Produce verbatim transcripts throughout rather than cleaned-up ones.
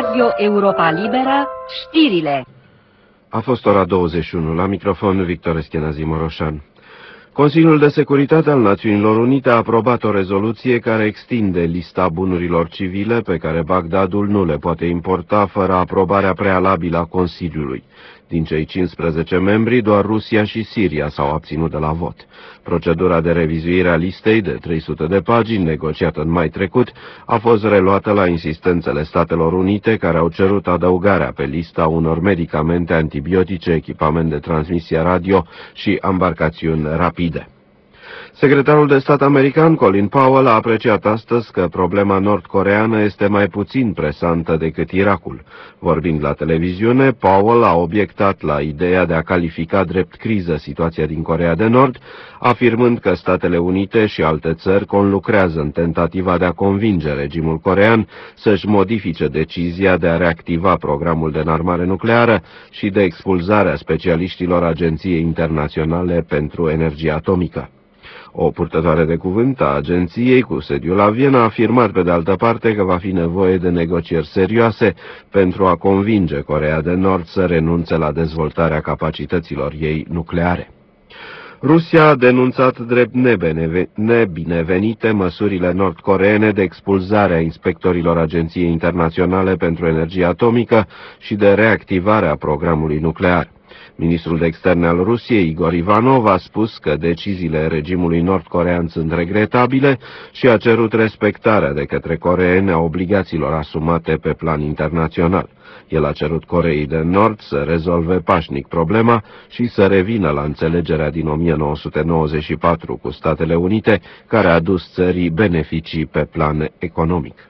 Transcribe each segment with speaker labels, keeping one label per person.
Speaker 1: Radio Europa Liberă, știrile.
Speaker 2: A fost ora douăzeci și unu, la microfon Victor Eschenazi Moroșan. Consiliul de Securitate al Națiunilor Unite a aprobat o rezoluție care extinde lista bunurilor civile pe care Bagdadul nu le poate importa fără aprobarea prealabilă a Consiliului. Din cei cincisprezece membri, doar Rusia și Siria s-au abținut de la vot. Procedura de revizuire a listei de trei sute de pagini, negociată în mai trecut, a fost reluată la insistențele Statelor Unite, care au cerut adăugarea pe lista unor medicamente, antibiotice, echipament de transmisie radio și ambarcațiuni rapide. Secretarul de stat american Colin Powell a apreciat astăzi că problema nord-coreeană este mai puțin presantă decât Irakul. Vorbind la televiziune, Powell a obiectat la ideea de a califica drept criză situația din Coreea de Nord, afirmând că Statele Unite și alte țări conlucrează în tentativa de a convinge regimul coreean să-și modifice decizia de a reactiva programul de înarmare nucleară și de expulzarea specialiștilor Agenției Internaționale pentru Energie Atomică. O purtătoare de cuvânt a agenției cu sediul la Viena a afirmat pe de altă parte că va fi nevoie de negocieri serioase pentru a convinge Coreea de Nord să renunțe la dezvoltarea capacităților ei nucleare. Rusia a denunțat drept nebinevenite măsurile nord-coreene de expulzare a inspectorilor Agenției Internaționale pentru Energie Atomică și de reactivare a programului nuclear. Ministrul de Externe al Rusiei, Igor Ivanov, a spus că deciziile regimului nord-corean sunt regretabile și a cerut respectarea de către coreeni a obligațiilor asumate pe plan internațional. El a cerut Coreei de Nord să rezolve pașnic problema și să revină la înțelegerea din o mie nouă sute nouăzeci și patru cu Statele Unite, care a adus țării beneficii pe plan economic.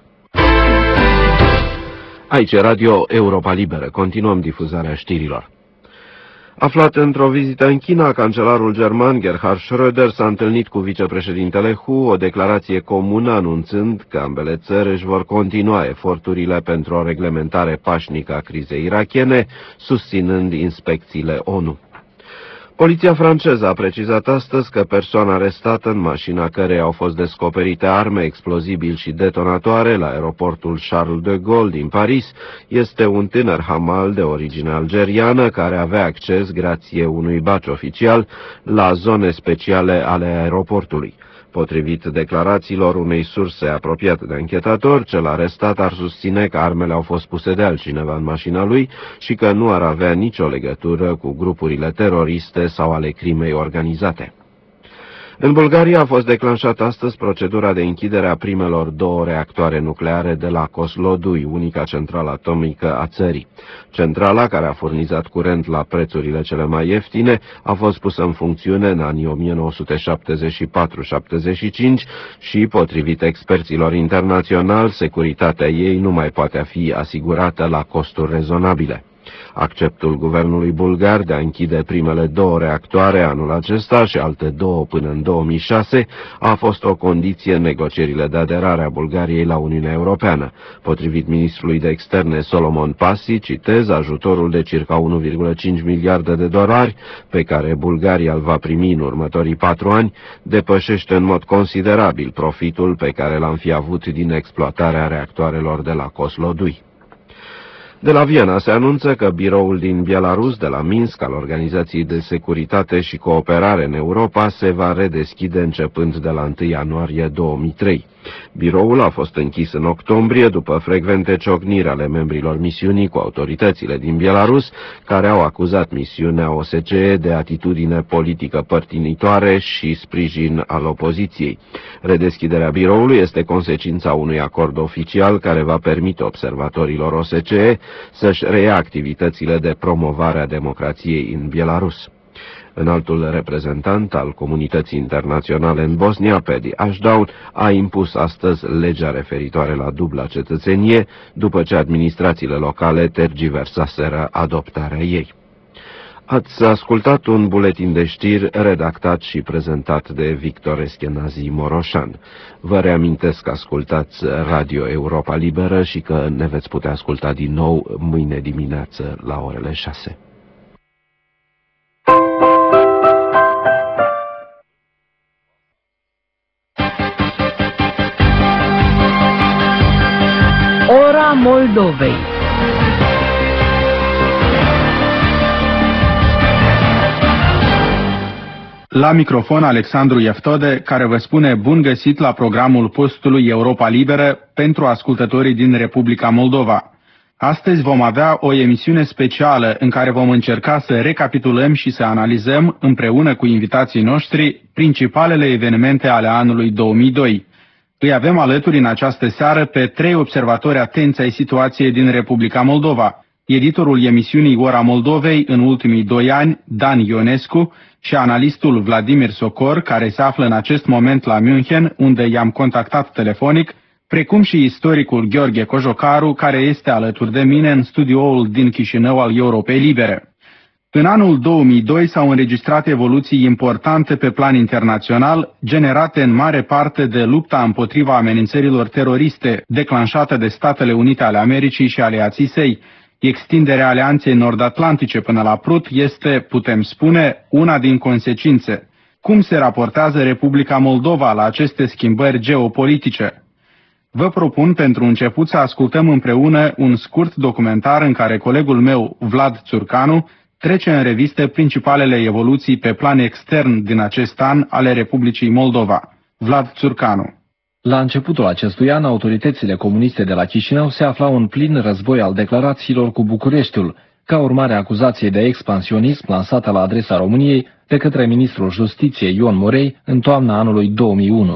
Speaker 2: Aici Radio Europa Liberă. Continuăm difuzarea știrilor. Aflat într-o vizită în China, cancelarul german Gerhard Schröder s-a întâlnit cu vicepreședintele Hu, o declarație comună anunțând că ambele țări își vor continua eforturile pentru o reglementare pașnică a crizei irakiene, susținând inspecțiile ONU. Poliția franceză a precizat astăzi că persoana arestată în mașina căreia au fost descoperite arme, explozibili și detonatoare la aeroportul Charles de Gaulle din Paris este un tânăr hamal de origine algeriană care avea acces, grație unui badge oficial, la zone speciale ale aeroportului. Potrivit declarațiilor unei surse apropiate de anchetator, cel arestat ar susține că armele au fost puse de altcineva în mașina lui și că nu ar avea nicio legătură cu grupurile teroriste sau ale crimei organizate. În Bulgaria a fost declanșată astăzi procedura de închidere a primelor două reactoare nucleare de la Kozlodui, unica centrală atomică a țării. Centrala, care a furnizat curent la prețurile cele mai ieftine, a fost pusă în funcțiune în anii o mie nouă sute șaptezeci și patru șaptezeci și cinci și, potrivit experților internaționali, securitatea ei nu mai poate fi asigurată la costuri rezonabile. Acceptul guvernului bulgar de a închide primele două reactoare anul acesta și alte două până în două mii șase a fost o condiție în negocierile de aderare a Bulgariei la Uniunea Europeană. Potrivit ministrului de externe Solomon Pasi, citez, ajutorul de circa unu virgulă cinci miliarde de dolari pe care Bulgaria îl va primi în următorii patru ani depășește în mod considerabil profitul pe care l-am fi avut din exploatarea reactoarelor de la Kozlodui. De la Viena se anunță că biroul din Belarus de la Minsk al Organizației de Securitate și Cooperare în Europa se va redeschide începând de la întâi ianuarie două mii trei. Biroul a fost închis în octombrie după frecvente ciocniri ale membrilor misiunii cu autoritățile din Belarus, care au acuzat misiunea O S C E de atitudine politică părtinitoare și sprijin al opoziției. Redeschiderea biroului este consecința unui acord oficial care va permite observatorilor O S C E să-și reia activitățile de promovare a democrației în Belarus. Înaltul reprezentant al comunității internaționale în Bosnia, Paddy Ashdown, a impus astăzi legea referitoare la dubla cetățenie, după ce administrațiile locale tergiversaseră adoptarea ei. Ați ascultat un buletin de știri redactat și prezentat de Victor Eschenazi Moroșan. Vă reamintesc că ascultați Radio Europa Liberă și că ne veți putea asculta din nou mâine dimineață la orele șase.
Speaker 1: Ora Moldovei.
Speaker 3: La microfon Alexandru Ieftode, care vă spune bun găsit la programul postului Europa Liberă pentru ascultătorii din Republica Moldova. Astăzi vom avea o emisiune specială în care vom încerca să recapitulăm și să analizăm împreună cu invitații noștri principalele evenimente ale anului două mii doi. Îi avem alături în această seară pe trei observatori atenți ai situației din Republica Moldova. Editorul emisiunii Ora Moldovei în ultimii doi ani, Dan Ionescu, și analistul Vladimir Socor, care se află în acest moment la München, unde i-am contactat telefonic, precum și istoricul Gheorghe Cojocaru, care este alături de mine în studioul din Chișinău al Europei Libere. În anul două mii doi s-au înregistrat evoluții importante pe plan internațional, generate în mare parte de lupta împotriva amenințărilor teroriste declanșată de Statele Unite ale Americii și aliații săi. Extinderea Alianței Nord-Atlantice până la Prut este, putem spune, una din consecințe. Cum se raportează Republica Moldova la aceste schimbări geopolitice? Vă propun pentru început să ascultăm împreună un scurt documentar în care colegul meu, Vlad Țurcanu, trece în revistă principalele evoluții pe plan extern din acest an ale Republicii Moldova. Vlad Țurcanu.
Speaker 4: La începutul acestui an, autoritățile comuniste de la Chișinău se aflau în plin război al declarațiilor cu Bucureștiul, ca urmare a acuzației de expansionism lansată la adresa României de către ministrul Justiției Ion Morei în toamna anului două mii unu.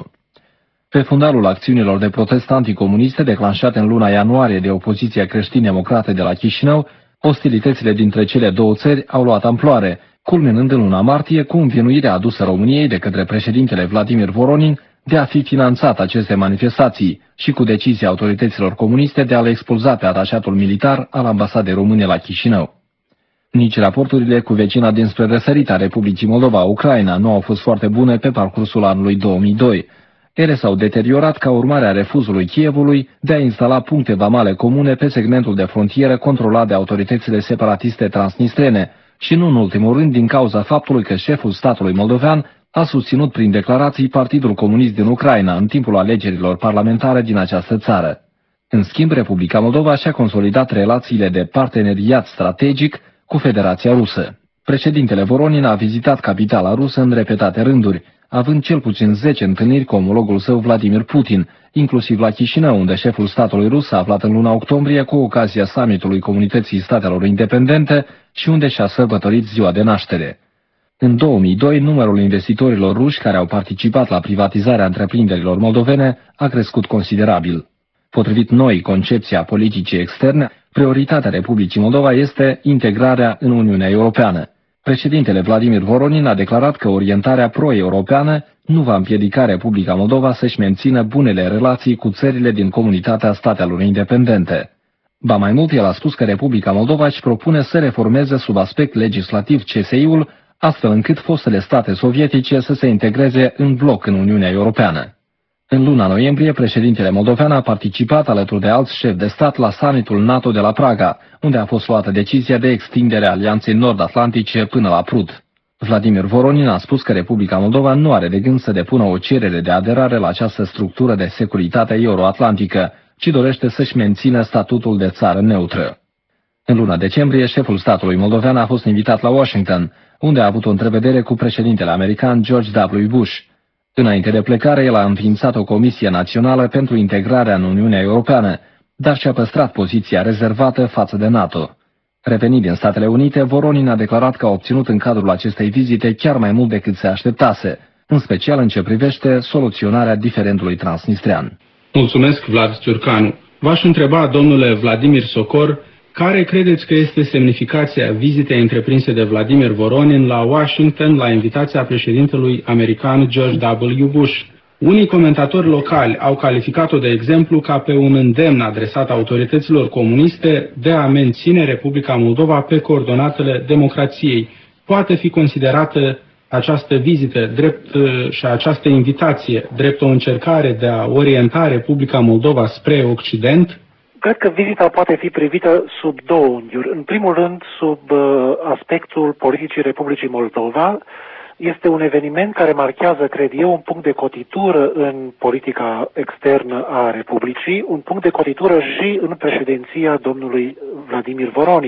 Speaker 4: Pe fundalul acțiunilor de protest anticomuniste declanșate în luna ianuarie de opoziția creștin-democrată de la Chișinău, ostilitățile dintre cele două țări au luat amploare, culminând în luna martie cu învinuirea adusă României de către președintele Vladimir Voronin de a fi finanțat aceste manifestații și cu decizia autorităților comuniste de a le expulza pe atașatul militar al ambasadei române la Chișinău. Nici raporturile cu vecina dinspre răsărita Republicii Moldova, Ucraina, nu au fost foarte bune pe parcursul anului două mii doi. Ele s-au deteriorat ca urmare a refuzului Kievului de a instala puncte vamale comune pe segmentul de frontieră controlat de autoritățile separatiste transnistrene și nu în ultimul rând din cauza faptului că șeful statului moldovean a susținut prin declarații Partidul Comunist din Ucraina în timpul alegerilor parlamentare din această țară. În schimb, Republica Moldova și-a consolidat relațiile de parteneriat strategic cu Federația Rusă. Președintele Voronin a vizitat capitala rusă în repetate rânduri, având cel puțin zece întâlniri cu omologul său Vladimir Putin, inclusiv la Chișinău, unde șeful statului rus s-a aflat în luna octombrie cu ocazia summitului Comunității Statelor Independente și unde și-a sărbătorit ziua de naștere. În două mii doi, numărul investitorilor ruși care au participat la privatizarea întreprinderilor moldovene a crescut considerabil. Potrivit noii concepții a politicii externe, prioritatea Republicii Moldova este integrarea în Uniunea Europeană. Președintele Vladimir Voronin a declarat că orientarea pro-europeană nu va împiedica Republica Moldova să-și mențină bunele relații cu țările din Comunitatea Statelor Independente. Ba mai mult, el a spus că Republica Moldova își propune să reformeze sub aspect legislativ C S I-ul, astfel încât fostele state sovietice să se integreze în bloc în Uniunea Europeană. În luna noiembrie, președintele moldovean a participat alături de alți șefi de stat la summitul NATO de la Praga, unde a fost luată decizia de extindere a Alianței Nord-Atlantice până la Prut. Vladimir Voronin a spus că Republica Moldova nu are de gând să depună o cerere de aderare la această structură de securitate euroatlantică, ci dorește să-și mențină statutul de țară neutră. În luna decembrie, șeful statului moldovean a fost invitat la Washington, unde a avut o întrevedere cu președintele american George W. Bush. Înainte de plecare, el a înființat o comisie națională pentru integrarea în Uniunea Europeană, dar și-a păstrat poziția rezervată față de NATO. Revenind din Statele Unite, Voronin a declarat că a obținut în cadrul acestei vizite chiar mai mult decât se așteptase, în special în ce privește soluționarea diferendului transnistrean.
Speaker 3: Mulțumesc, Vlad Țurcanu. V-aș întreba, domnule Vladimir Socor, care credeți că este semnificația vizitei întreprinse de Vladimir Voronin la Washington la invitația președintelui american George W. Bush? Unii comentatori locali au calificat-o de exemplu ca pe un îndemn adresat autorităților comuniste de a menține Republica Moldova pe coordonatele democrației. Poate fi considerată această vizită drept și această invitație drept o încercare de a orienta Republica Moldova spre Occident?
Speaker 5: Cred că vizita poate fi privită sub două unghiuri. În primul rând, sub uh, aspectul politicii Republicii Moldova, este un eveniment care marchează, cred eu, un punct de cotitură în politica externă a Republicii, un punct de cotitură și în președinția domnului Vladimir Voronin.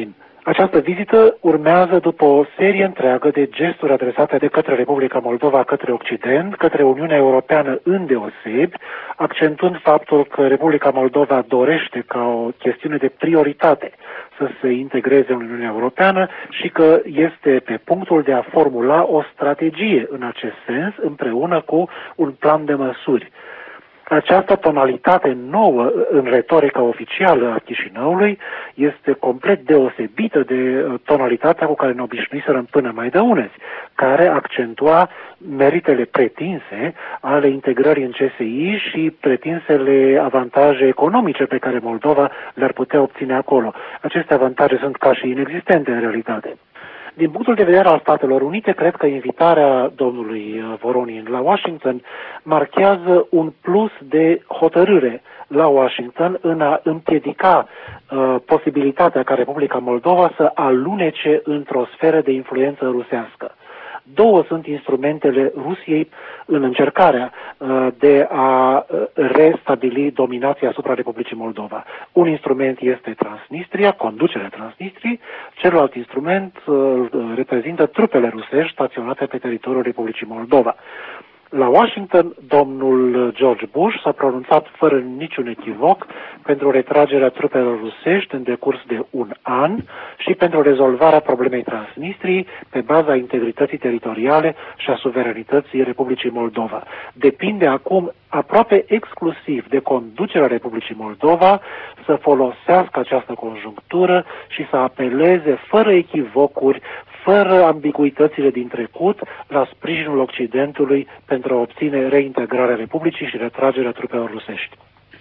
Speaker 5: Această vizită urmează după o serie întreagă de gesturi adresate de către Republica Moldova către Occident, către Uniunea Europeană îndeosebi, accentuând faptul că Republica Moldova dorește ca o chestiune de prioritate să se integreze în Uniunea Europeană și că este pe punctul de a formula o strategie în acest sens împreună cu un plan de măsuri. Această tonalitate nouă în retorica oficială a Chișinăului este complet deosebită de tonalitatea cu care ne obișnuiserăm până mai de unezi, care accentua meritele pretinse ale integrării în C S I și pretinsele avantaje economice pe care Moldova le-ar putea obține acolo. Aceste avantaje sunt ca și inexistente în realitate. Din punctul de vedere al Statelor Unite, cred că invitarea domnului Voronin la Washington marchează un plus de hotărâre la Washington în a împiedica uh, posibilitatea ca Republica Moldova să alunece într-o sferă de influență rusească. Două sunt instrumentele Rusiei în încercarea uh, de a restabili dominația asupra Republicii Moldova. Un instrument este Transnistria, conducerea Transnistriei, celălalt instrument uh, reprezintă trupele rusești staționate pe teritoriul Republicii Moldova. La Washington, domnul George Bush s-a pronunțat fără niciun echivoc pentru retragerea trupelor rusești în decurs de un an și pentru rezolvarea problemei Transnistriei pe baza integrității teritoriale și a suveranității Republicii Moldova. Depinde acum aproape exclusiv de conducerea Republicii Moldova să folosească această conjunctură și să apeleze fără echivocuri, fără ambiguitățile din trecut, la sprijinul Occidentului pentru a obține reintegrarea Republicii și retragerea trupelor rusești.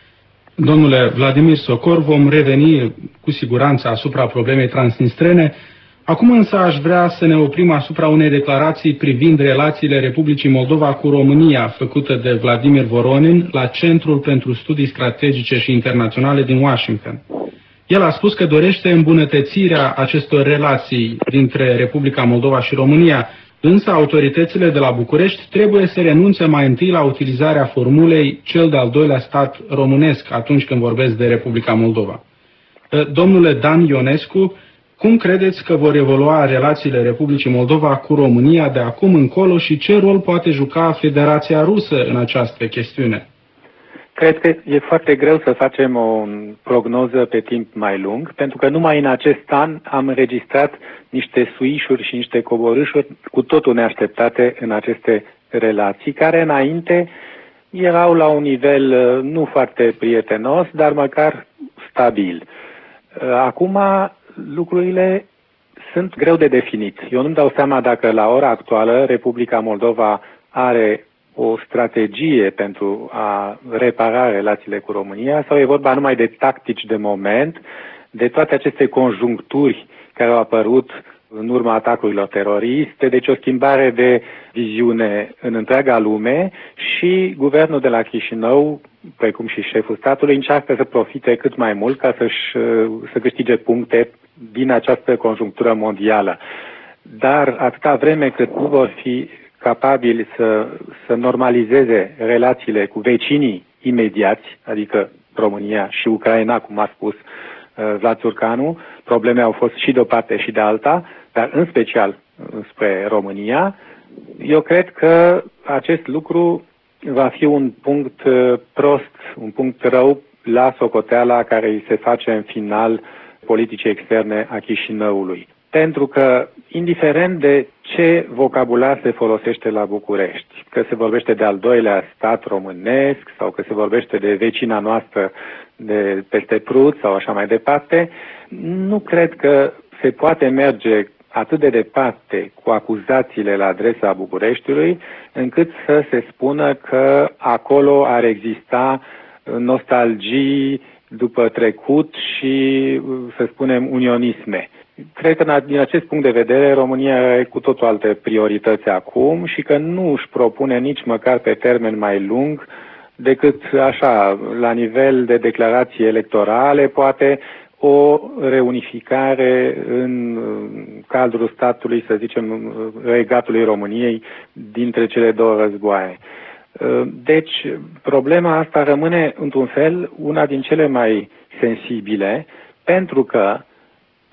Speaker 3: Domnule Vladimir Sokor, vom reveni cu siguranță asupra problemei transnistrene. Acum însă aș vrea să ne oprim asupra unei declarații privind relațiile Republicii Moldova cu România, făcută de Vladimir Voronin la Centrul pentru Studii Strategice și Internaționale din Washington. El a spus că dorește îmbunătățirea acestor relații dintre Republica Moldova și România, însă autoritățile de la București trebuie să renunțe mai întâi la utilizarea formulei cel de-al doilea stat românesc atunci când vorbesc de Republica Moldova. Domnule Dan Ionescu, cum credeți că vor evolua relațiile Republicii Moldova cu România de acum încolo și ce rol poate juca Federația Rusă în această chestiune?
Speaker 6: Cred că e foarte greu să facem o prognoză pe timp mai lung, pentru că numai în acest an am înregistrat niște suișuri și niște coborâșuri cu totul neașteptate în aceste relații, care înainte erau la un nivel nu foarte prietenos, dar măcar stabil. Acum lucrurile sunt greu de definit. Eu nu-mi dau seama dacă la ora actuală Republica Moldova are o strategie pentru a repara relațiile cu România sau e vorba numai de tactici de moment, de toate aceste conjuncturi care au apărut în urma atacurilor teroriste, deci o schimbare de viziune în întreaga lume și guvernul de la Chișinău, precum și șeful statului, încearcă să profite cât mai mult ca să-și, să câștige puncte din această conjunctură mondială. Dar atâta vreme cât nu vor fi capabili să, să normalizeze relațiile cu vecinii imediați, adică România și Ucraina, cum a spus uh, Vlad Țurcanu, probleme au fost și de o parte și de alta, dar în special spre România. Eu cred că acest lucru va fi un punct uh, prost, un punct rău la socoteala care îi se face în final politicii externe a Chișinăului. Pentru că, indiferent de ce vocabular se folosește la București, că se vorbește de al doilea stat românesc sau că se vorbește de vecina noastră de peste Prut sau așa mai departe, nu cred că se poate merge atât de departe cu acuzațiile la adresa Bucureștiului, încât să se spună că acolo ar exista nostalgii după trecut și, să spunem, unionisme. Cred că din acest punct de vedere România are cu totul alte priorități acum și că nu își propune nici măcar pe termen mai lung decât așa, la nivel de declarații electorale, poate o reunificare în cadrul statului, să zicem, regatului României dintre cele două războaie. Deci, problema asta rămâne, într-un fel, una din cele mai sensibile, pentru că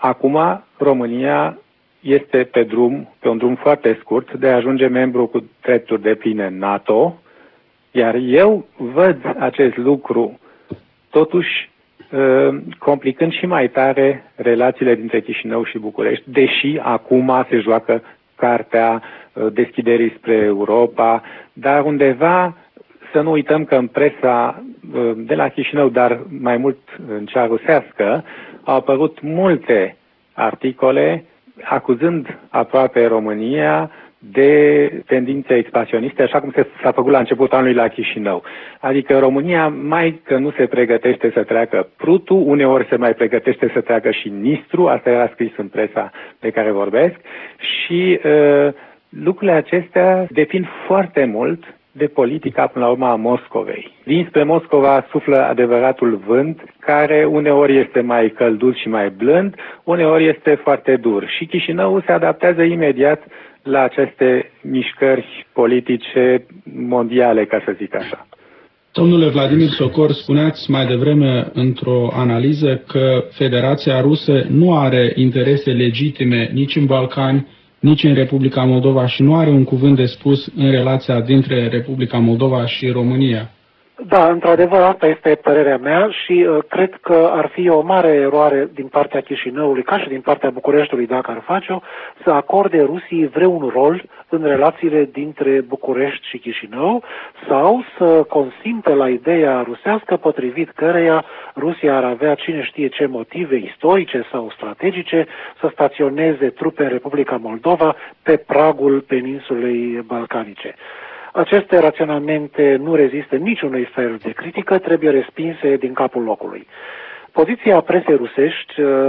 Speaker 6: Acum România este pe drum, pe un drum foarte scurt de a ajunge membru cu drepturi depline în NATO, iar eu văd acest lucru totuși complicând și mai tare relațiile dintre Chișinău și București, deși acum se joacă cartea deschiderii spre Europa, dar undeva să nu uităm că în presa de la Chișinău, dar mai mult în cea rusească, au apărut multe articole acuzând aproape România de tendințe expansioniste, așa cum s-a făcut la începutul anului la Chișinău. Adică România mai că nu se pregătește să treacă Prutul, uneori se mai pregătește să treacă și Nistru, asta era scris în presa de care vorbesc, și uh, lucrurile acestea depind foarte mult de politica, până la urmă, a Moscovei. Dinspre Moscova suflă adevăratul vânt, care uneori este mai călduț și mai blând, uneori este foarte dur. Și Chișinău se adaptează imediat la aceste mișcări politice mondiale, ca să zic așa.
Speaker 3: Domnule Vladimir Socor, spuneați mai devreme într-o analiză că Federația Rusă nu are interese legitime nici în Balcani, nici în Republica Moldova și nu are un cuvânt de spus în relația dintre Republica Moldova și România.
Speaker 5: Da, într-adevăr, asta este părerea mea și uh, cred că ar fi o mare eroare din partea Chișinăului, ca și din partea Bucureștiului, dacă ar face-o, să acorde Rusiei vreun rol în relațiile dintre București și Chișinău sau să consimte la ideea rusească potrivit căreia Rusia ar avea cine știe ce motive istorice sau strategice să staționeze trupe în Republica Moldova pe pragul peninsulei balcanice. Aceste raționamente nu rezistă niciunui fel de critică, trebuie respinse din capul locului. Poziția presei rusești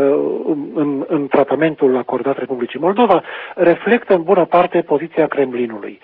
Speaker 5: în, în tratamentul acordat Republicii Moldova reflectă în bună parte poziția Kremlinului.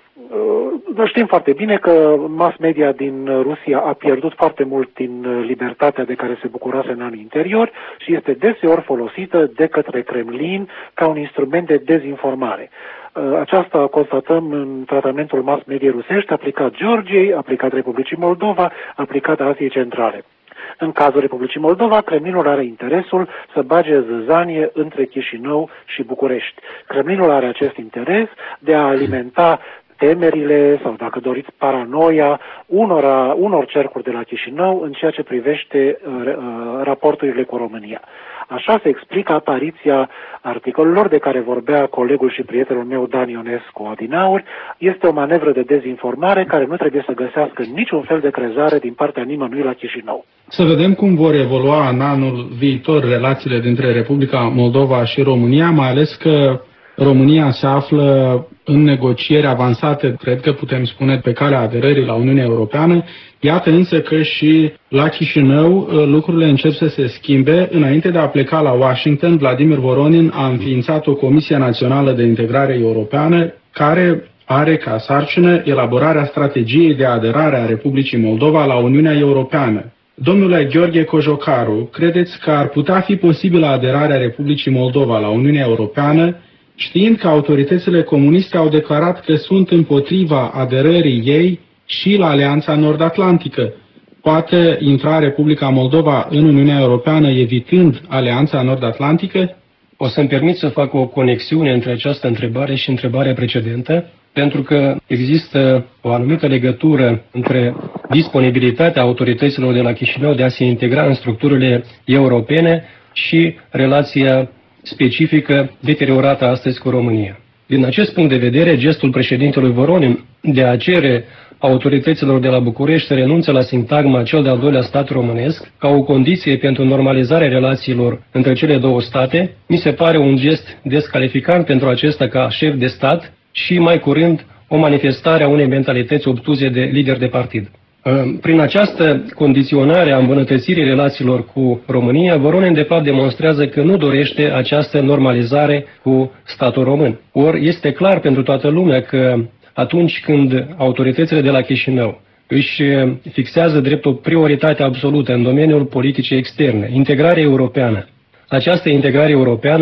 Speaker 5: Noi știm foarte bine că mass media din Rusia a pierdut foarte mult din libertatea de care se bucurase în anii interiori și este deseori folosită de către Kremlin ca un instrument de dezinformare. Aceasta constatăm în tratamentul mass media rusești aplicat Georgiei, aplicat Republicii Moldova, aplicat Asiei Centrale. În cazul Republicii Moldova, Kremlinul are interesul să bage zăzanie între Chișinău și București. Kremlinul are acest interes de a alimenta temerile sau, dacă doriți, paranoia unora, unor cercuri de la Chișinău în ceea ce privește uh, raporturile cu România. Așa se explică apariția articolelor de care vorbea colegul și prietenul meu Dan Ionescu adinauri. Este o manevră de dezinformare care nu trebuie să găsească niciun fel de crezare din partea nimănui la Chișinău.
Speaker 3: Să vedem cum vor evolua în anul viitor relațiile dintre Republica Moldova și România, mai ales că România se află în negocieri avansate, cred că putem spune, pe calea aderării la Uniunea Europeană. Iată însă că și la Chișinău lucrurile încep să se schimbe. Înainte de a pleca la Washington, Vladimir Voronin a înființat o Comisie Națională de Integrare Europeană care are ca sarcină elaborarea strategiei de aderare a Republicii Moldova la Uniunea Europeană. Domnule Gheorghe Cojocaru, credeți că ar putea fi posibilă aderarea Republicii Moldova la Uniunea Europeană, știind că autoritățile comuniste au declarat că sunt împotriva aderării ei și la Alianța Nord-Atlantică? Poate intra Republica Moldova în Uniunea Europeană evitând Alianța Nord-Atlantică?
Speaker 7: O să-mi permit să fac o conexiune între această întrebare și întrebarea precedentă, pentru că există o anumită legătură între disponibilitatea autorităților de la Chișinău de a se integra în structurile europene și relația specifică deteriorată astăzi cu România. Din acest punct de vedere, gestul președintelui Voronin de a cere autorităților de la București să renunțe la sintagma cel de-al doilea stat românesc ca o condiție pentru normalizarea relațiilor între cele două state, mi se pare un gest descalificant pentru acesta ca șef de stat și, mai curând, o manifestare a unei mentalități obtuze de lider de partid. Prin această condiționare a îmbunătățirii relațiilor cu România, Voronin de fapt demonstrează că nu dorește această normalizare cu statul român. Ori este clar pentru toată lumea că atunci când autoritățile de la Chișinău își fixează drept o prioritate absolută în domeniul politicii externe, integrarea europeană, această integrare europeană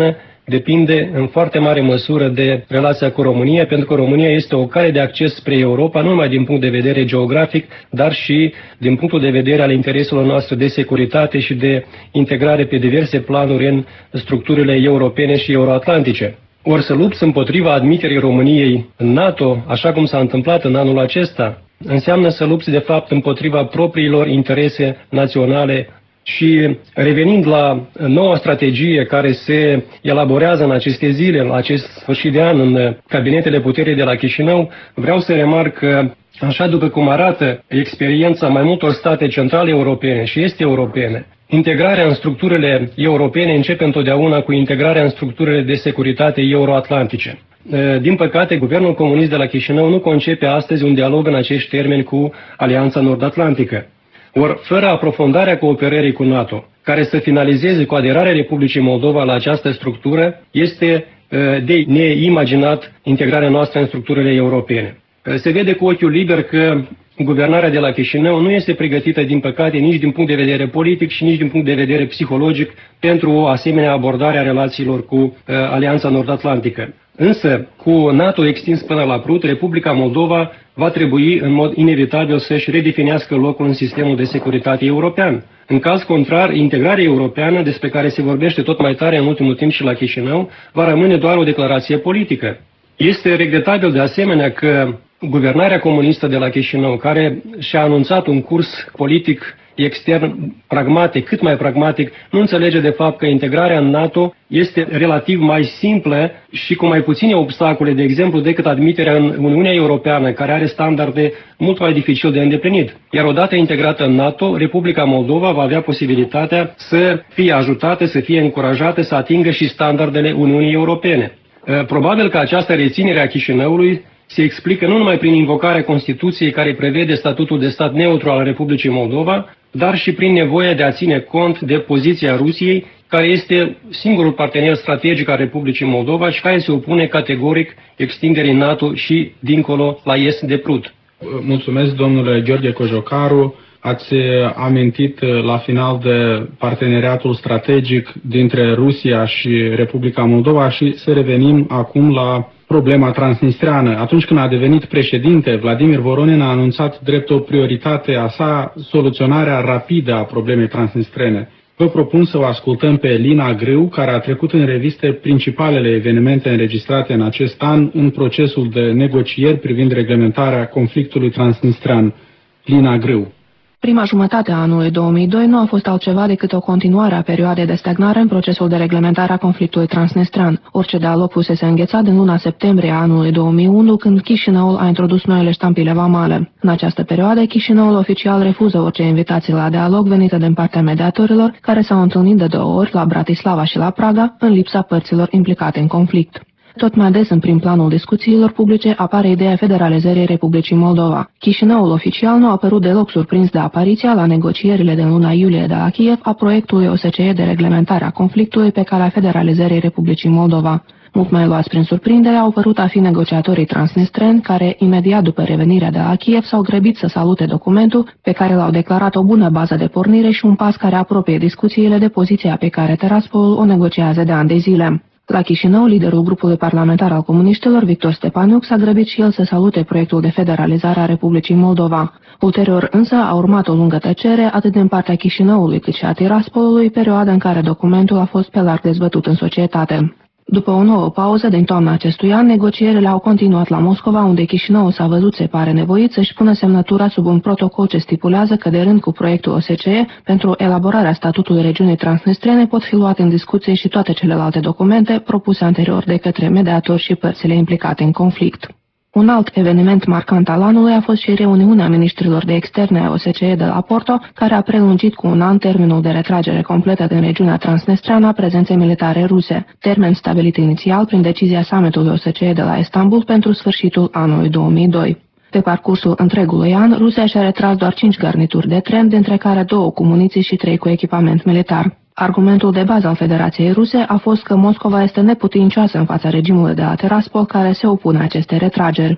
Speaker 7: depinde în foarte mare măsură de relația cu România, pentru că România este o cale de acces spre Europa, nu numai din punct de vedere geografic, dar și din punctul de vedere al intereselor noastre de securitate și de integrare pe diverse planuri în structurile europene și euroatlantice. Ori să lupți împotriva admiterii României în NATO, așa cum s-a întâmplat în anul acesta, înseamnă să lupți de fapt împotriva propriilor interese naționale. Și revenind la noua strategie care se elaborează în aceste zile, la acest sfârșit de an, în cabinetele puterii de la Chișinău, vreau să remarc că, așa după cum arată experiența mai multor state centrale europene și este europene, integrarea în structurile europene începe întotdeauna cu integrarea în structurile de securitate euroatlantice. Din păcate, guvernul comunist de la Chișinău nu concepe astăzi un dialog în acești termeni cu Alianța Nord-Atlantică. Ori, fără aprofundarea cooperării cu NATO, care să finalizeze cu aderarea Republicii Moldova la această structură, este de neimaginat integrarea noastră în structurile europene. Se vede cu ochiul liber că guvernarea de la Chișinău nu este pregătită, din păcate, nici din punct de vedere politic și nici din punct de vedere psihologic pentru o asemenea abordare a relațiilor cu uh, Alianța Nord-Atlantică. Însă, cu NATO extins până la Prut, Republica Moldova va trebui în mod inevitabil să-și redefinească locul în sistemul de securitate european. În caz contrar, integrarea europeană, despre care se vorbește tot mai tare în ultimul timp și la Chișinău, va rămâne doar o declarație politică. Este regretabil de asemenea că guvernarea comunistă de la Chișinău, care și-a anunțat un curs politic extern pragmatic, cât mai pragmatic, nu înțelege de fapt că integrarea în NATO este relativ mai simplă și cu mai puține obstacole, de exemplu, decât admiterea în Uniunea Europeană, care are standarde mult mai dificil de îndeplinit. Iar odată integrată în NATO, Republica Moldova va avea posibilitatea să fie ajutată, să fie încurajată să atingă și standardele Uniunii Europene. Probabil că această reținere a Chișinăului se explică nu numai prin invocarea Constituției care prevede statutul de stat neutru al Republicii Moldova, dar și prin nevoia de a ține cont de poziția Rusiei, care este singurul partener strategic al Republicii Moldova și care se opune categoric extinderii NATO și dincolo la est de Prut.
Speaker 3: Mulțumesc, domnule Gheorghe Cojocaru. Ați amintit la final de parteneriatul strategic dintre Rusia și Republica Moldova și să revenim acum la problema transnistreană. Atunci când a devenit președinte, Vladimir Voronin a anunțat drept o prioritate a sa soluționarea rapidă a problemei transnistrene. Vă propun să o ascultăm pe Lina Grâu, care a trecut în reviste principalele evenimente înregistrate în acest an în procesul de negocieri privind reglementarea conflictului transnistrean. Lina Grâu.
Speaker 8: Prima jumătate a anului două mii doi nu a fost altceva decât o continuare a perioadei de stagnare în procesul de reglementare a conflictului transnistrean. Orice dialog fusese înghețat din luna septembrie a anului două mii unu, când Chișinăul a introdus noile ștampile vamale. În această perioadă, Chișinăul oficial refuză orice invitații la dialog venite din partea mediatorilor, care s-au întâlnit de două ori la Bratislava și la Praga, în lipsa părților implicate în conflict. Tot mai des în prim planul discuțiilor publice apare ideea federalizării Republicii Moldova. Chișinăul oficial nu a părut deloc surprins de apariția la negocierile din luna iulie de la Kiev a proiectului O S C E de reglementare a conflictului pe calea federalizării Republicii Moldova. Mult mai luați prin surprindere au părut a fi negociatorii transnistreni care, imediat după revenirea de la Kiev, s-au grăbit să salute documentul pe care l-au declarat o bună bază de pornire și un pas care apropie discuțiile de poziția pe care Tiraspolul o negociază de ani de zile. La Chișinău, liderul grupului parlamentar al comuniștilor, Victor Stepaniuc, s-a grăbit și el să salute proiectul de federalizare a Republicii Moldova. Ulterior însă a urmat o lungă tăcere atât din partea Chișinăului cât și a Tiraspolului, perioada în care documentul a fost pe larg dezbătut în societate. După o nouă pauză din toamna acestui an, negocierile au continuat la Moscova, unde Chișinăul s-a văzut se pare nevoit să-și pună semnătura sub un protocol ce stipulează că, de rând cu proiectul O S C E, pentru elaborarea statutului regiunii transnistrene pot fi luate în discuție și toate celelalte documente propuse anterior de către mediatori și părțile implicate în conflict. Un alt eveniment marcant al anului a fost și reuniunea ministrilor de externe a O S C E de la Porto, care a prelungit cu un an termenul de retragere completă din regiunea transnistreană a prezenței militare ruse, termen stabilit inițial prin decizia summitului O S C E de la Istanbul pentru sfârșitul anului două mii doi. Pe parcursul întregului an, Rusia și-a retras doar cinci garnituri de tren, dintre care două cu muniții și trei cu echipament militar. Argumentul de bază al Federației Ruse a fost că Moscova este neputincioasă în fața regimului de la Tiraspol, care se opune acestei retrageri.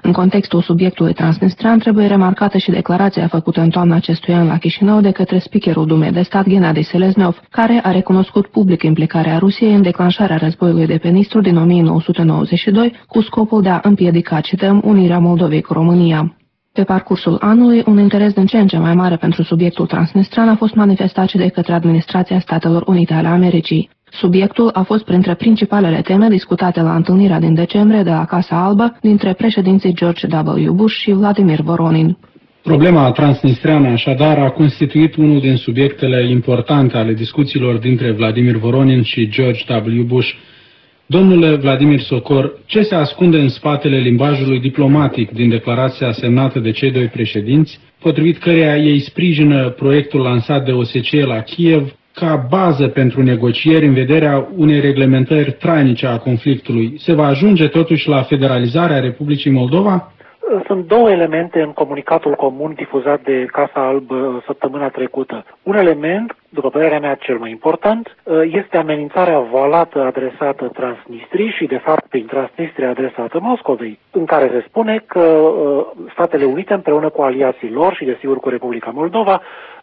Speaker 8: În contextul subiectului transnistran trebuie remarcată și declarația făcută în toamna acestui an la Chișinău de către speakerul Dumei de stat Gennady Seleznov, care a recunoscut public implicarea Rusiei în declanșarea războiului de pe Nistru din o mie nouă sute nouăzeci și doi cu scopul de a împiedica, cităm, unirea Moldovei cu România. Pe parcursul anului, un interes din ce în ce mai mare pentru subiectul transnistran a fost manifestat și de către administrația Statelor Unite ale Americii. Subiectul a fost printre principalele teme discutate la întâlnirea din decembrie de la Casa Albă dintre președinții George W. Bush și Vladimir Voronin.
Speaker 3: Problema transnistreană, așadar, a constituit unul din subiectele importante ale discuțiilor dintre Vladimir Voronin și George W. Bush. Domnule Vladimir Sokor, ce se ascunde în spatele limbajului diplomatic din declarația semnată de cei doi președinți, potrivit căreia ei sprijină proiectul lansat de O S C E la Kiev ca bază pentru negocieri în vederea unei reglementări trainice a conflictului? Se va ajunge totuși la federalizarea Republicii Moldova?
Speaker 5: Sunt două elemente în comunicatul comun difuzat de Casa Albă săptămâna trecută. Un element, după părerea mea cel mai important, este amenințarea voalată adresată Transnistriei și, de fapt, prin Transnistria adresată Moscovei, în care se spune că Statele Unite, împreună cu aliații lor și, desigur, cu Republica Moldova,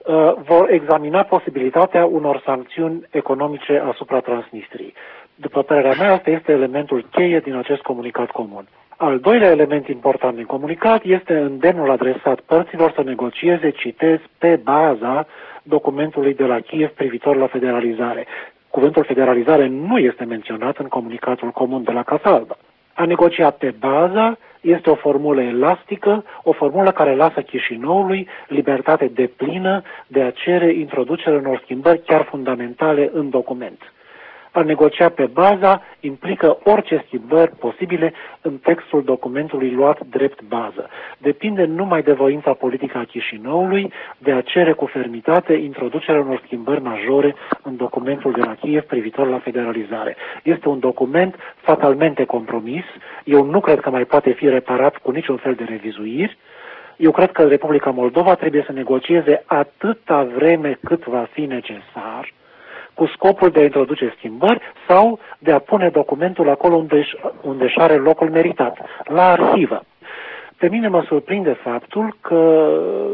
Speaker 5: vor examina posibilitatea unor sancțiuni economice asupra Transnistriei. După părerea mea, asta este elementul cheie din acest comunicat comun. Al doilea element important din comunicat este îndemnul adresat părților să negocieze, citez, pe baza documentului de la Kiev privitor la federalizare. Cuvântul federalizare nu este menționat în comunicatul comun de la Casa Albă. A negocia pe baza este o formulă elastică, o formulă care lasă Chișinăului libertate deplină de a cere introducerea unor schimbări chiar fundamentale în document. A negocia pe baza implică orice schimbări posibile în textul documentului luat drept bază. Depinde numai de voința politică a Chișinăului de a cere cu fermitate introducerea unor schimbări majore în documentul de la Kiev privitor la federalizare. Este un document fatalmente compromis. Eu nu cred că mai poate fi reparat cu niciun fel de revizuiri. Eu cred că Republica Moldova trebuie să negocieze atâta vreme cât va fi necesar, cu scopul de a introduce schimbări sau de a pune documentul acolo unde, unde își are locul meritat, la arhivă. Pe mine mă surprinde faptul că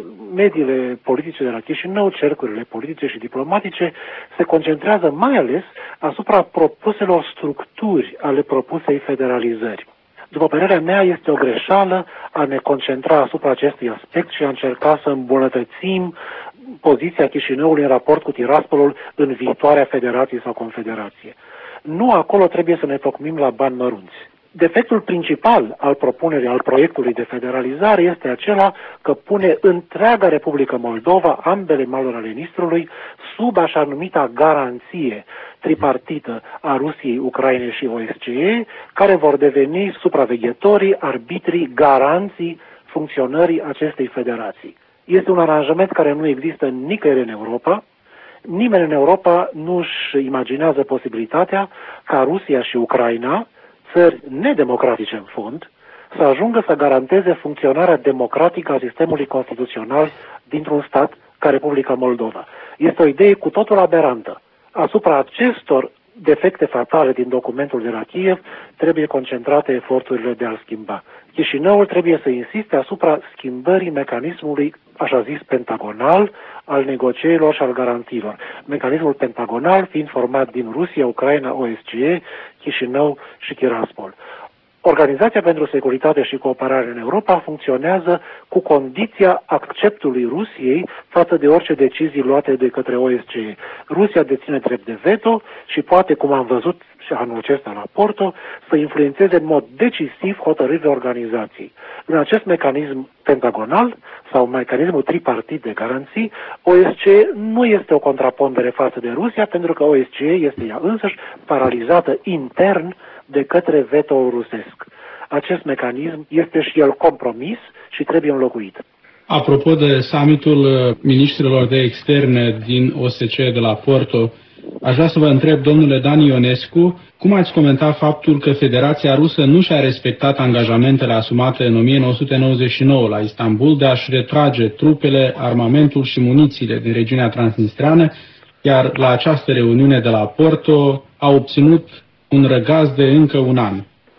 Speaker 5: mediile politice de la Chișinău, cercurile politice și diplomatice, se concentrează mai ales asupra propuselor structuri ale propusei federalizări. După părerea mea, este o greșeală a ne concentra asupra acestui aspect și a încerca să îmbunătățim poziția Chișinăului în raport cu Tiraspolul în viitoarea federație sau confederație. Nu acolo trebuie să ne tocmim la bani mărunți. Defectul principal al propunerii, al proiectului de federalizare este acela că pune întreaga Republică Moldova, ambele maluri ale Nistrului, sub așa numita garanție tripartită a Rusiei, Ucrainei și O S C E, care vor deveni supraveghetorii, arbitrii, garanții funcționării acestei federații. Este un aranjament care nu există nicăieri în Europa. Nimeni în Europa nu își imaginează posibilitatea ca Rusia și Ucraina, țări nedemocratice în fond, să ajungă să garanteze funcționarea democratică a sistemului constituțional dintr-un stat ca Republica Moldova. Este o idee cu totul aberantă. Asupra acestor defecte fatale din documentul de la Kiev trebuie concentrate eforturile de a-l schimba. Chișinăul trebuie să insiste asupra schimbării mecanismului, așa zis, pentagonal al negocierilor și al garanțiilor. Mecanismul pentagonal fiind format din Rusia, Ucraina, O S C E, Chișinău și Tiraspol. Organizația pentru Securitate și Cooperare în Europa funcționează cu condiția acceptului Rusiei față de orice decizii luate de către O S C E. Rusia deține drept de veto și poate, cum am văzut și anul acesta la Porto, să influențeze în mod decisiv hotărârile organizației. În acest mecanism pentagonal sau mecanismul tripartit de garanții, O S C E nu este o contrapondere față de Rusia, pentru că O S C E este ea însăși paralizată intern de către veto-ul rusesc. Acest mecanism este și el compromis și trebuie înlocuit.
Speaker 3: Apropo de summitul ministrilor de externe din O S C E de la Porto, aș vrea să vă întreb, domnule Dan Ionescu, cum ați comenta faptul că Federația Rusă nu și-a respectat angajamentele asumate în o mie nouă sute nouăzeci și nouă la Istanbul de a-și retrage trupele, armamentul și munițiile din regiunea transnistreană, iar la această reuniune de la Porto a obținut un răgaz de încă un an?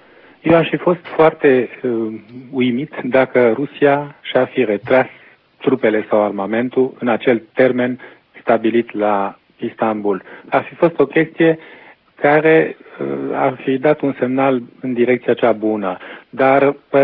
Speaker 6: Eu aș fi fost foarte uh, uimit dacă Rusia și-ar fi retras trupele sau armamentul în acel termen stabilit la Istanbul. Ar fi fost o chestie care uh, ar fi dat un semnal în direcția cea bună, dar